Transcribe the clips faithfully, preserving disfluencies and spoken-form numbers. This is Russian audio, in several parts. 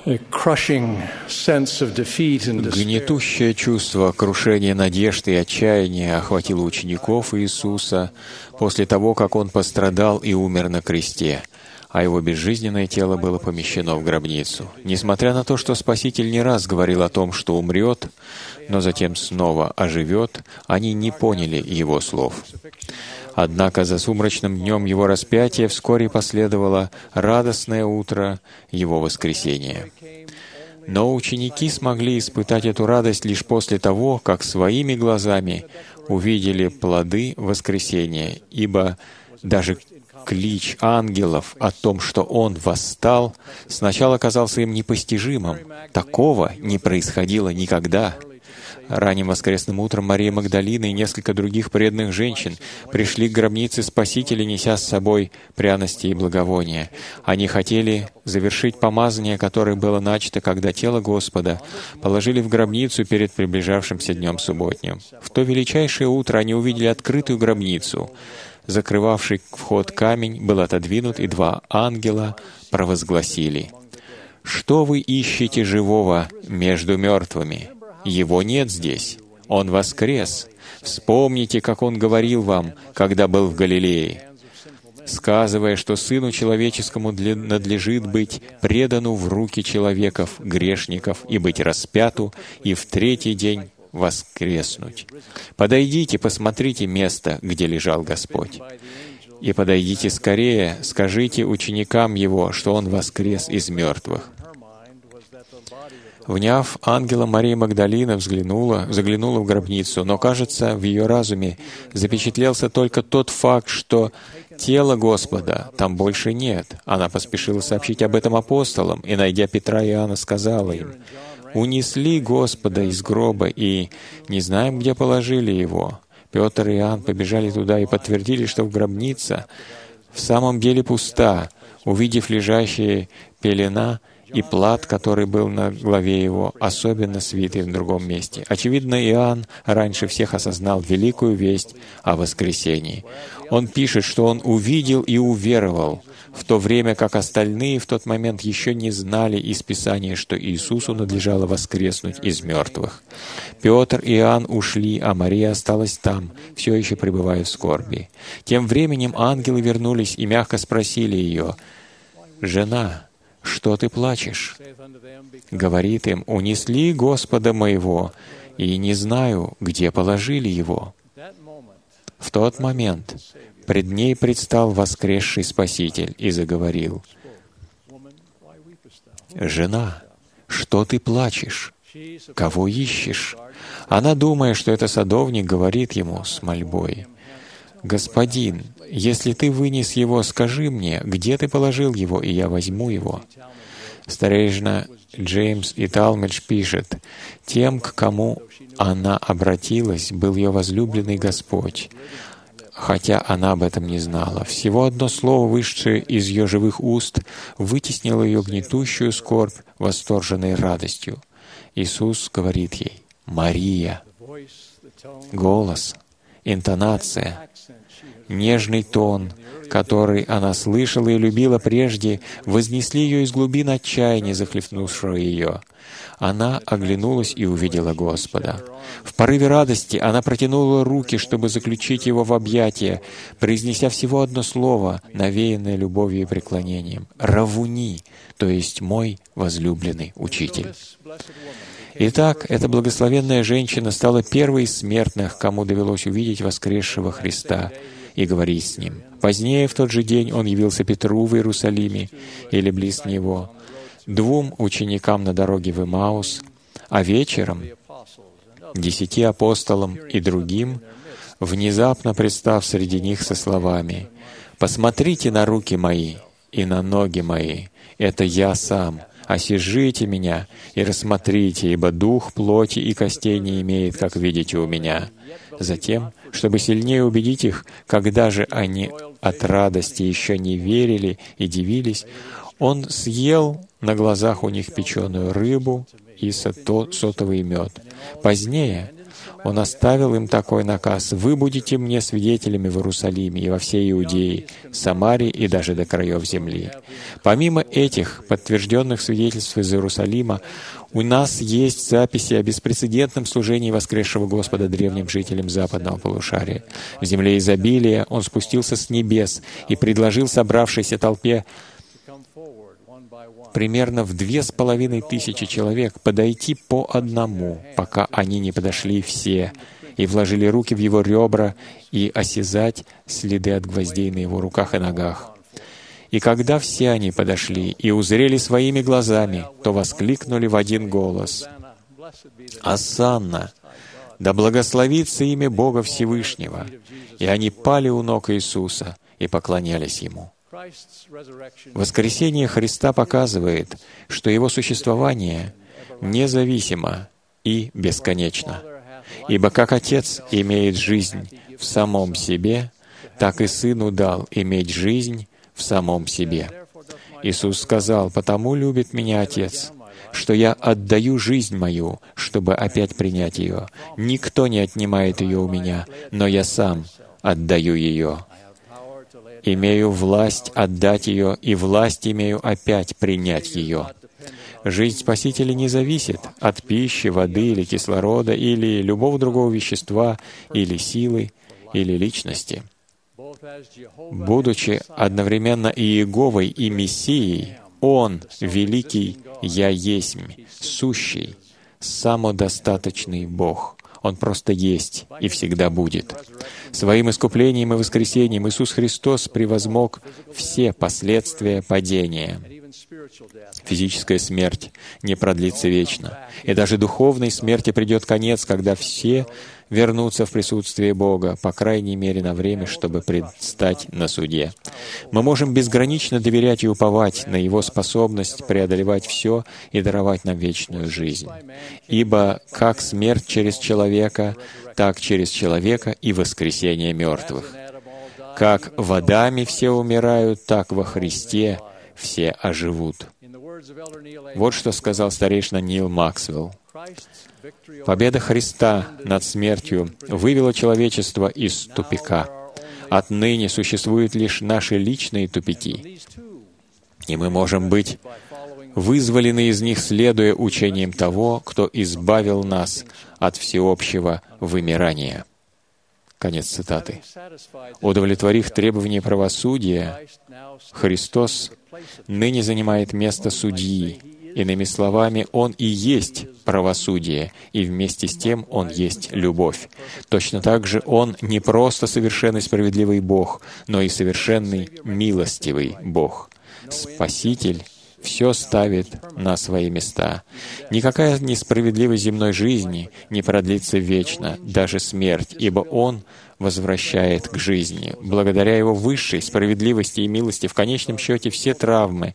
Гнетущее чувство крушения надежд и отчаяния охватило учеников Иисуса после того, как Он пострадал и умер на кресте, а Его безжизненное тело было помещено в гробницу. Несмотря на то, что Спаситель не раз говорил о том, что умрет, но затем снова оживет, они не поняли Его слов. Однако за сумрачным днем Его распятия вскоре последовало радостное утро Его воскресения. Но ученики смогли испытать эту радость лишь после того, как своими глазами увидели плоды воскресения, ибо даже клич ангелов о том, что Он восстал, сначала казался им непостижимым. Такого не происходило никогда. Ранним воскресным утром Мария Магдалина и несколько других преданных женщин пришли к гробнице Спасителя, неся с собой пряности и благовония. Они хотели завершить помазание, которое было начато, когда тело Господа положили в гробницу перед приближавшимся днем субботним. В то величайшее утро они увидели открытую гробницу. Закрывавший вход камень был отодвинут, и два ангела провозгласили: «Что вы ищете живого между мертвыми? Его нет здесь. Он воскрес. Вспомните, как Он говорил вам, когда был в Галилее, сказывая, что Сыну Человеческому надлежит быть предану в руки человеков, грешников, и быть распяту, и в третий день воскреснуть. Подойдите, посмотрите место, где лежал Господь. И подойдите скорее, скажите ученикам Его, что Он воскрес из мертвых». Вняв ангела, Мария Магдалина взглянула, заглянула в гробницу, но, кажется, в ее разуме запечатлелся только тот факт, что тела Господа там больше нет. Она поспешила сообщить об этом апостолам, и, найдя Петра и Иоанна, сказала им: «Унесли Господа из гроба, и не знаем, где положили Его». Петр и Иоанн побежали туда и подтвердили, что в гробница в самом деле пуста, увидев лежащие пелена и плат, который был на голове его, особенно свитый в другом месте. Очевидно, Иоанн раньше всех осознал великую весть о воскресении. Он пишет, что он увидел и уверовал, в то время как остальные в тот момент еще не знали из Писания, что Иисусу надлежало воскреснуть из мертвых. Петр и Иоанн ушли, а Мария осталась там, все еще пребывая в скорби. Тем временем ангелы вернулись и мягко спросили ее: «Жена, что ты плачешь?» Говорит им: «Унесли Господа моего, и не знаю, где положили Его». В тот момент пред ней предстал воскресший Спаситель и заговорил: «Жена, что ты плачешь? Кого ищешь?» Она, думая, что это садовник, говорит ему с мольбой: «Господин, если ты вынес его, скажи мне, где ты положил его, и я возьму его». Старейшина Джеймс и Талмидж пишет: «Тем, к кому она обратилась, был ее возлюбленный Господь, хотя она об этом не знала. Всего одно слово, вышедшее из ее живых уст, вытеснило ее гнетущую скорбь восторженной радостью. Иисус говорит ей: «Мария». Голос, интонация, нежный тон, который она слышала и любила прежде, вознесли ее из глубин отчаяния, захлестнувшего ее. Она оглянулась и увидела Господа. В порыве радости она протянула руки, чтобы заключить Его в объятия, произнеся всего одно слово, навеянное любовью и преклонением: «Равуни», то есть «мой возлюбленный учитель». Итак, эта благословенная женщина стала первой из смертных, кому довелось увидеть воскресшего Христа и говорить с Ним. Позднее, в тот же день, Он явился Петру в Иерусалиме или близ него, двум ученикам на дороге в Эмаус, а вечером десяти апостолам и другим, внезапно представ среди них со словами: «Посмотрите на руки мои и на ноги мои, это я сам. Осижите меня и рассмотрите, ибо дух плоти и костей не имеет, как видите у меня». Затем, чтобы сильнее убедить их, когда же они от радости еще не верили и дивились, Он съел на глазах у них печеную рыбу и сотовый мед. Позднее Он оставил им такой наказ: «Вы будете мне свидетелями в Иерусалиме и во всей Иудее, Самарии и даже до краев земли». Помимо этих подтвержденных свидетельств из Иерусалима, у нас есть записи о беспрецедентном служении воскресшего Господа древним жителям западного полушария. В земле изобилия Он спустился с небес и предложил собравшейся толпе примерно в две с половиной тысячи человек подойти по одному, пока они не подошли все, и вложили руки в Его ребра и осязать следы от гвоздей на Его руках и ногах. И когда все они подошли и узрели своими глазами, то воскликнули в один голос: «Осанна! Да благословится имя Бога Всевышнего!» И они пали у ног Иисуса и поклонялись Ему. Воскресение Христа показывает, что Его существование независимо и бесконечно. Ибо как Отец имеет жизнь в самом себе, так и Сыну дал иметь жизнь в самом себе. Иисус сказал: «Потому любит Меня Отец, что Я отдаю жизнь Мою, чтобы опять принять ее. Никто не отнимает ее у Меня, но Я Сам отдаю ее. Имею власть отдать ее, и власть имею опять принять ее». Жизнь Спасителя не зависит от пищи, воды или кислорода, или любого другого вещества, или силы, или личности. Будучи одновременно и Иеговой, и Мессией, Он — великий «Я есмь», сущий, самодостаточный Бог. Он просто есть и всегда будет. Своим искуплением и воскресением Иисус Христос превозмог все последствия падения. Физическая смерть не продлится вечно, и даже духовной смерти придет конец, когда все вернутся в присутствие Бога, по крайней мере на время, чтобы предстать на суде. Мы можем безгранично доверять и уповать на Его способность преодолевать все и даровать нам вечную жизнь. Ибо как смерть через человека, так через человека и воскресение мертвых. Как в Адаме все умирают, так во Христе все оживут. Вот что сказал старейшина Нил Максвелл. Победа Христа над смертью вывела человечество из тупика. Отныне существуют лишь наши личные тупики, и мы можем быть вызволены из них, следуя учениям того, кто избавил нас от всеобщего вымирания. Конец цитаты. Удовлетворив требования правосудия, Христос ныне занимает место судьи. Иными словами, Он и есть правосудие, и вместе с тем Он есть любовь. Точно так же Он не просто совершенный справедливый Бог, но и совершенный милостивый Бог. Спаситель все ставит на свои места. Никакая несправедливость земной жизни не продлится вечно, даже смерть, ибо Он возвращает к жизни. Благодаря Его высшей справедливости и милости в конечном счете все травмы,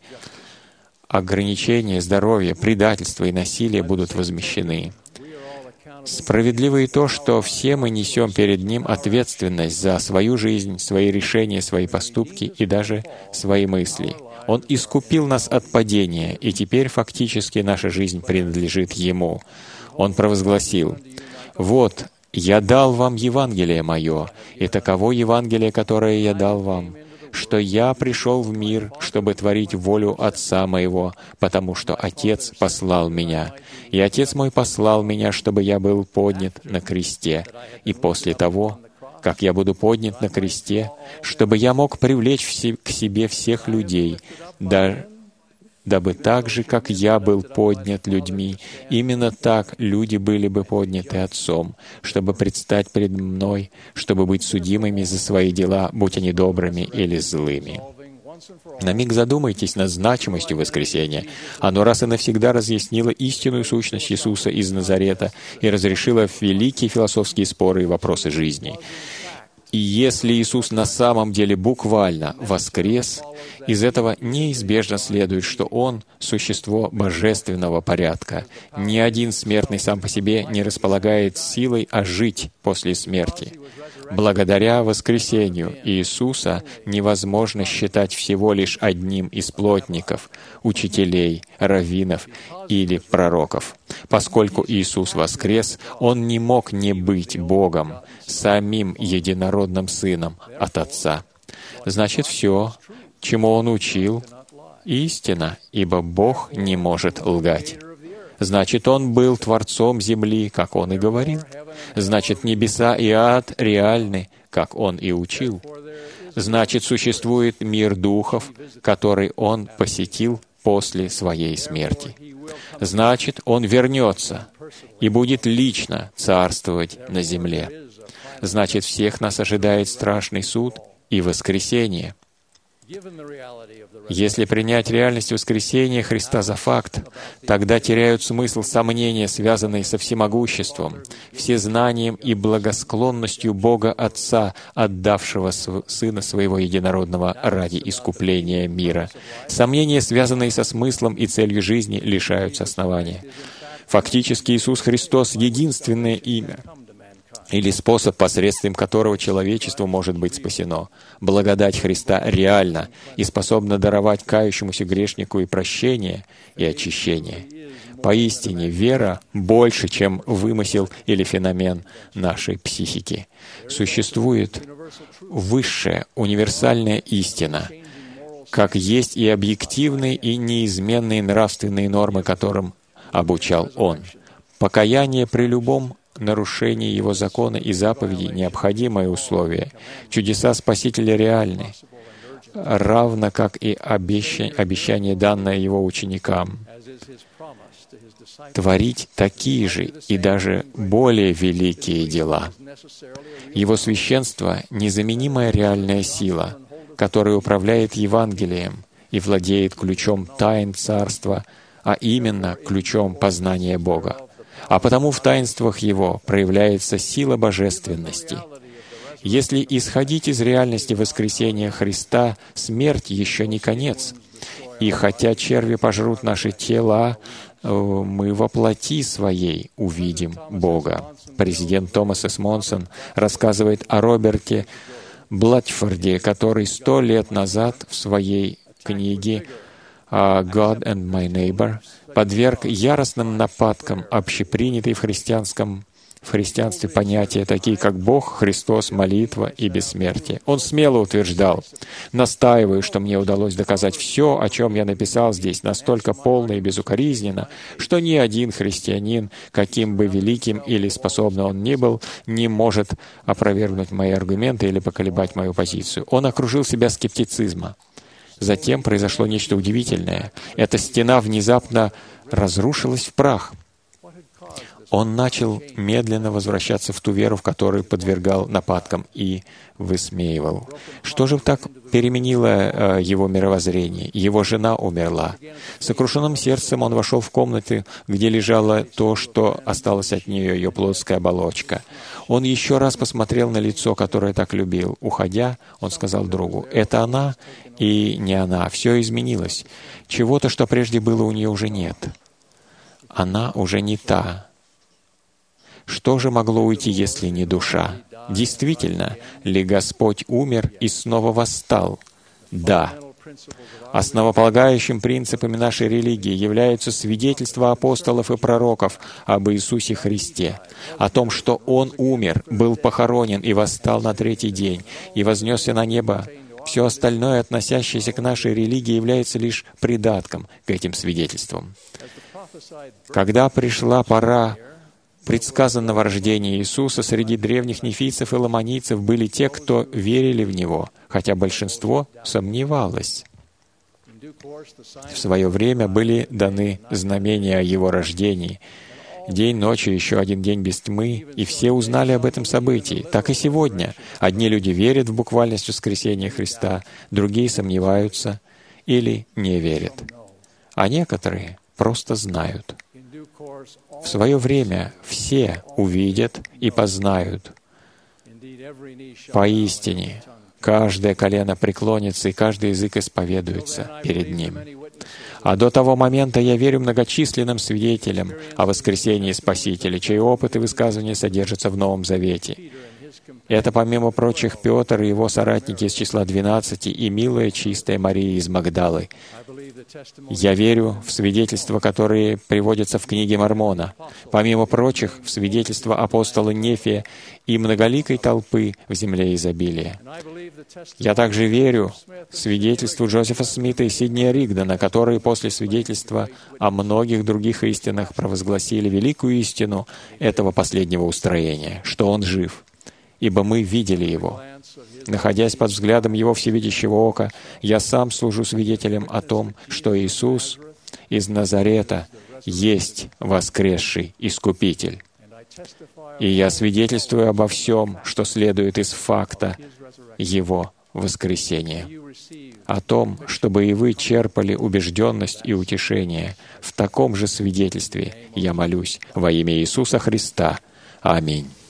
ограничения здоровья, предательство и насилие будут возмещены. Справедливо и то, что все мы несем перед Ним ответственность за свою жизнь, свои решения, свои поступки и даже свои мысли. Он искупил нас от падения, и теперь фактически наша жизнь принадлежит Ему. Он провозгласил: «Вот, Я дал вам Евангелие Мое, и таково Евангелие, которое Я дал вам, что Я пришел в мир, чтобы творить волю Отца Моего, потому что Отец послал Меня. И Отец Мой послал Меня, чтобы Я был поднят на кресте. И после того, как Я буду поднят на кресте, чтобы Я мог привлечь к себе всех людей, да, дабы так же, как Я был поднят людьми, именно так люди были бы подняты Отцом, чтобы предстать пред Мной, чтобы быть судимыми за свои дела, будь они добрыми или злыми». На миг задумайтесь над значимостью воскресения. Оно раз и навсегда разъяснило истинную сущность Иисуса из Назарета и разрешило великие философские споры и вопросы жизни. И если Иисус на самом деле буквально воскрес, из этого неизбежно следует, что Он — существо божественного порядка. Ни один смертный сам по себе не располагает силой ожить после смерти. Благодаря воскресению Иисуса невозможно считать всего лишь одним из плотников, учителей, раввинов или пророков. Поскольку Иисус воскрес, Он не мог не быть Богом, самим единородным Сыном от Отца. Значит, все, чему Он учил, истина, ибо Бог не может лгать. Значит, Он был Творцом земли, как Он и говорил. Значит, небеса и ад реальны, как Он и учил. Значит, существует мир духов, который Он посетил после Своей смерти. Значит, Он вернется и будет лично царствовать на земле. Значит, всех нас ожидает страшный суд и воскресение. Если принять реальность воскресения Христа за факт, тогда теряют смысл сомнения, связанные со всемогуществом, всезнанием и благосклонностью Бога Отца, отдавшего Сына Своего Единородного ради искупления мира. Сомнения, связанные со смыслом и целью жизни, лишаются основания. Фактически Иисус Христос — единственное имя или способ, посредством которого человечество может быть спасено. Благодать Христа реальна и способна даровать кающемуся грешнику и прощение, и очищение. Поистине, вера больше, чем вымысел или феномен нашей психики. Существует высшая, универсальная истина, как есть и объективные, и неизменные нравственные нормы, которым обучал Он. Покаяние при любом нарушении Его закона и заповедей — необходимое условие. Чудеса Спасителя реальны, равно как и обещание, обещание, данное Его ученикам, творить такие же и даже более великие дела. Его священство — незаменимая реальная сила, которая управляет Евангелием и владеет ключом тайн Царства, а именно ключом познания Бога. А потому в таинствах Его проявляется сила божественности. Если исходить из реальности воскресения Христа, смерть еще не конец. И хотя черви пожрут наши тела, мы во плоти своей увидим Бога. Президент Томас С. Монсон рассказывает о Роберте Блатчфорде, который сто лет назад в своей книге «God and My Neighbor» подверг яростным нападкам общепринятые в христианском в христианстве понятия, такие как Бог, Христос, молитва и бессмертие. Он смело утверждал: «Настаиваю, что мне удалось доказать все, о чем я написал здесь, настолько полно и безукоризненно, что ни один христианин, каким бы великим или способным он ни был, не может опровергнуть мои аргументы или поколебать мою позицию». Он окружил себя скептицизмом. Затем произошло нечто удивительное. Эта стена внезапно разрушилась в прах. Он начал медленно возвращаться в ту веру, в которую подвергал нападкам и высмеивал. Что же так переменило э, его мировоззрение? Его жена умерла. С сокрушенным сердцем он вошел в комнату, где лежало то, что осталось от нее, ее плотская оболочка. Он еще раз посмотрел на лицо, которое так любил. Уходя, он сказал другу: «Это она и не она. Все изменилось. Чего-то, что прежде было, у нее уже нет. Она уже не та». Что же могло уйти, если не душа? Действительно ли Господь умер и снова восстал? Да. Основополагающим принципами нашей религии являются свидетельства апостолов и пророков об Иисусе Христе, о том, что Он умер, был похоронен и восстал на третий день, и вознесся на небо. Все остальное, относящееся к нашей религии, является лишь придатком к этим свидетельствам. Когда пришла пора предсказанного рождения Иисуса, среди древних нефийцев и ламанийцев были те, кто верили в Него, хотя большинство сомневалось. В свое время были даны знамения о Его рождении. День, ночи, еще один день без тьмы, и все узнали об этом событии. Так и сегодня. Одни люди верят в буквальность воскресения Христа, другие сомневаются или не верят. А некоторые просто знают. В свое время все увидят и познают. Поистине, каждое колено преклонится, и каждый язык исповедуется перед Ним. А до того момента я верю многочисленным свидетелям о воскресении Спасителя, чей опыт и высказывания содержатся в Новом Завете. Это, помимо прочих, Петр и его соратники из числа двенадцати и милая чистая Мария из Магдалы. Я верю в свидетельства, которые приводятся в книге Мормона. Помимо прочих, в свидетельства апостола Нефия и многоликой толпы в земле изобилия. Я также верю в свидетельству Джозефа Смита и Сиднея Ригдона, которые после свидетельства о многих других истинах провозгласили великую истину этого последнего устроения, что Он жив, ибо мы видели Его. Находясь под взглядом Его всевидящего ока, я сам служу свидетелем о том, что Иисус из Назарета есть воскресший Искупитель. И я свидетельствую обо всем, что следует из факта Его воскресения, о том, чтобы и вы черпали убежденность и утешение. В таком же свидетельстве я молюсь во имя Иисуса Христа. Аминь.